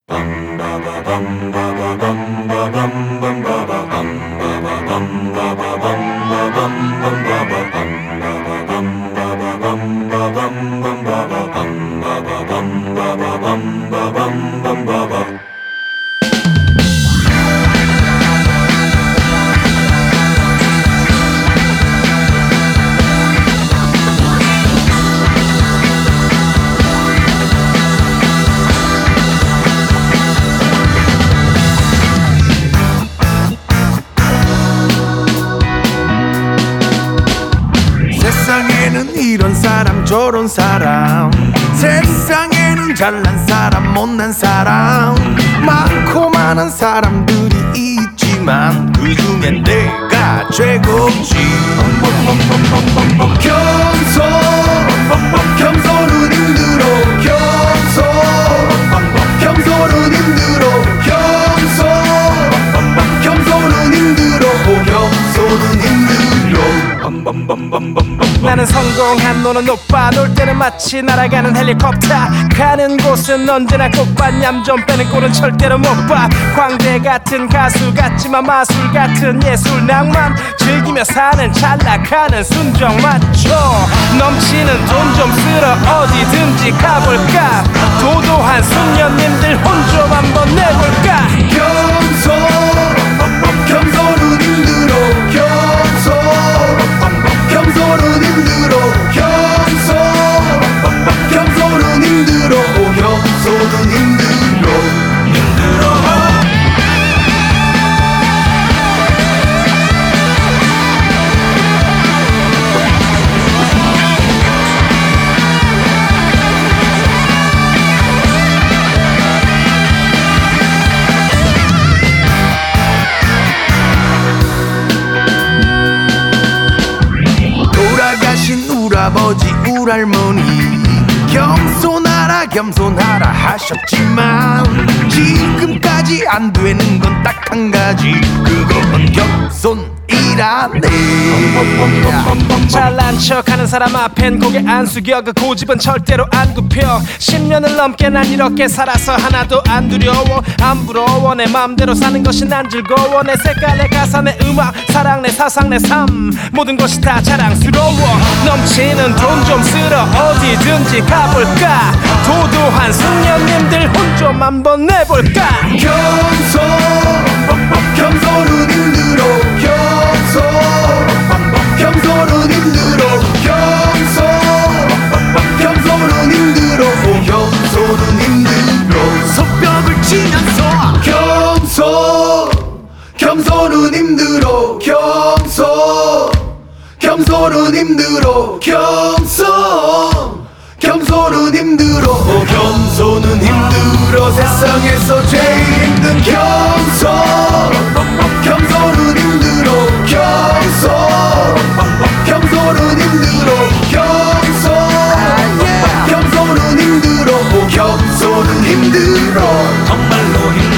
세상에는 이런 사람 저런 사람, 세상에는 잘난 사람 못난 사람, 많고 많은 사람들이 있지만 그중엔 내가 최고지. 겸손은 힘들어. 겸손은 힘들어. 겸손은 힘들어. 겸손은 힘들어. 나는 성공한 너는 높아. 놀 때는 마치 날아가는 헬리콥터. 가는 곳은 언제나 꽃밭. 얌 좀 빼는 꼴은 절대로 못봐. 광대 같은 가수 같지만 마술 같은 예술 낭만 즐기며 사는 잘 나가는 순정 맞춰. 넘치는 돈 좀 쓸어 어디든지 가볼까. 도도한 숙녀님들 혼 좀 한번 내볼까. 겸손은 힘들어. 겸손은 힘들어. 겸손은 힘들어. 겸손은 힘들어. 돌아가신 우라버지 우랄머니 겸손하라 하셨지만 지금까지 안 되는 건 딱 한 가지. 그건 겸손이라네. 잘난 척하는 사람 앞엔 고개 안 숙여. 그 고집은 절대로 안 굽혀. 10년을 넘게 난 이렇게 살아서 하나도 안 두려워. 안 부러워. 내 맘대로 사는 것이 난 즐거워. 내 색깔 내 가사 내 음악 사랑 내 사상 내 삶 모든 것이 다 자랑스러워. 넘치는 돈 좀 쓸어 어디든지 가볼까. 도도한 숙녀님들 혼 좀 한번 내볼까. 겸손은 힘들어. 겸손은 힘들어. 겸손은 힘들어. 겸손은 힘들어. 손뼉을 치면서 겸손은 힘들어. 겸손은 힘들어. 겸손은 힘들어. 겸손은 힘들어. 세상에서 제일 힘든 겸손은 힘들어. 겸손은 힘들어. 겸손은 힘들어. 겸손은 힘들어. 정말로 힘들어.